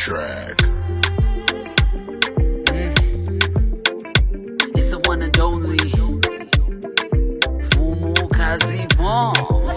track. It's the one and only Fumu Kazi Bomb.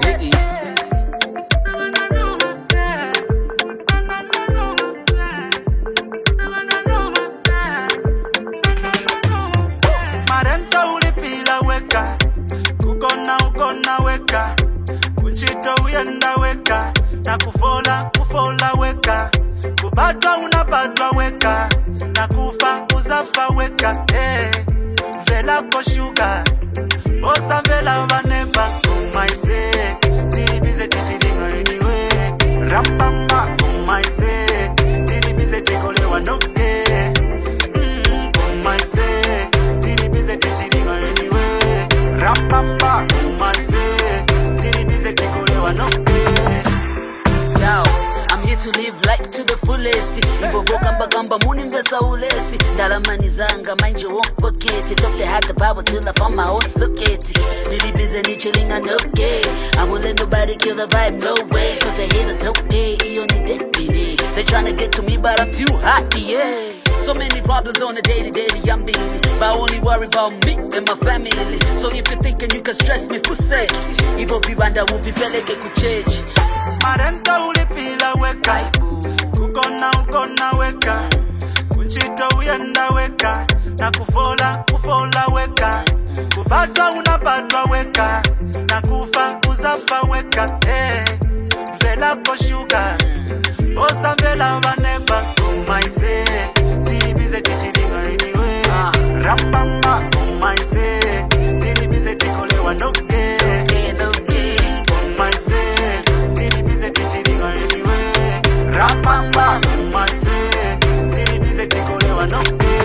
Marenta ulipila weka, kukona weka, kunchito uyenda weka, na kufola weka, kubatwa unapatwa weka, na kufa uzafa weka, vela koshuka, osa vela vanepa, umaise, tilibize tichilinga anyway, rambamba, umaise, tilibize tikolewa noke, umaise, tilibize tichilinga anyway, rambamba, umaise, tilibize tikolewa noke. Yo, I'm here to live life to the fullest. Ibovo kamba muni mbesa ulesi. Dalamani zanga mind your own pocket. Thought they had the power till I found my own socket. Really busy ni chilling and okay. I won't let nobody kill the vibe, no way. Cause I hate a dope day, they tryna get to me but I'm too hot, yeah. So many problems on a daily, I'm daily. But I only worry about me and my family. So if you're thinking you can stress me, for sake, Ivo vibanda uvipeleke kuchechi. Marenta ulipila weka, kukona weka, kunchito uyenda weka, na kufola weka, kubatwa unapatwa weka, na kufa uzafa weka, vela koshuka, osa vela vanepa, umaise, tilibize tichilinga anyway, rambamba, umaise, tilibize tikolewa noke, umaise, tilibize tichilinga anyway, rambamba, umaise, tilibize tikolewa noke.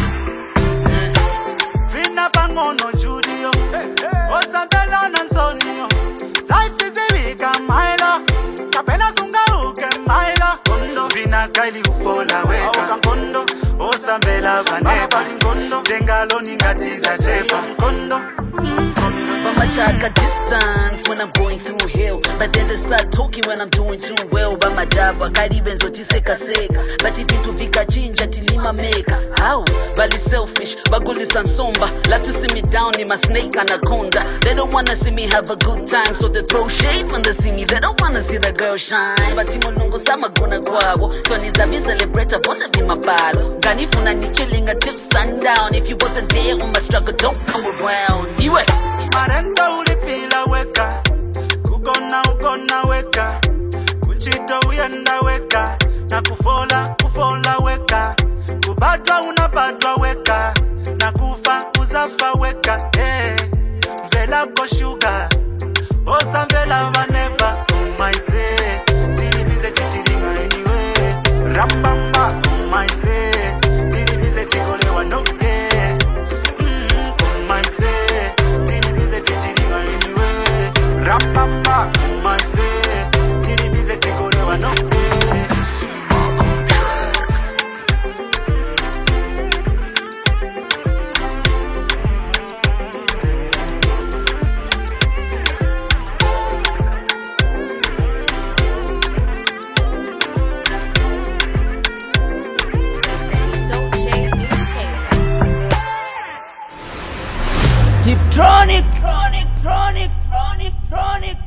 Vina pangono judio, osa vela nansonio, life is a week a mile, kapena sunga uke mile, kondo vina kaili ufola weka, kondo osa vela vanepa, kondo dengalo ningatiza chepa, kondo. But my child got distance when I'm going through hell. But then they start talking when I'm doing too well. But my job, wakari benzo tiseka seka. But if you vika chinja tilima meka. How? Bali selfish, baguli sansomba. Love to see me down in my snake anaconda. They don't wanna see me have a good time, so they throw shade when they see me. They don't wanna see the girl shine. But timo nungo sama guna guavo. So nizavi celebrate pose be my balo. Ganifuna ni chilling until sundown. If you wasn't there on my struggle, don't come around. Iwe. Marenta ulipila weka, kukona weka, kunchito uyenda weka, na kufola weka, kubatwa unapatwa weka, na kufa uzafa weka, vela koshuka, osa vela vanepa, umaise, tilibize tichilinga anyway, rambamba, umaise, tilibize tikolewa noke, umaise, tichilinga anyway, rambamba, umaise, tilibize tikolewa noke. Deep chronic.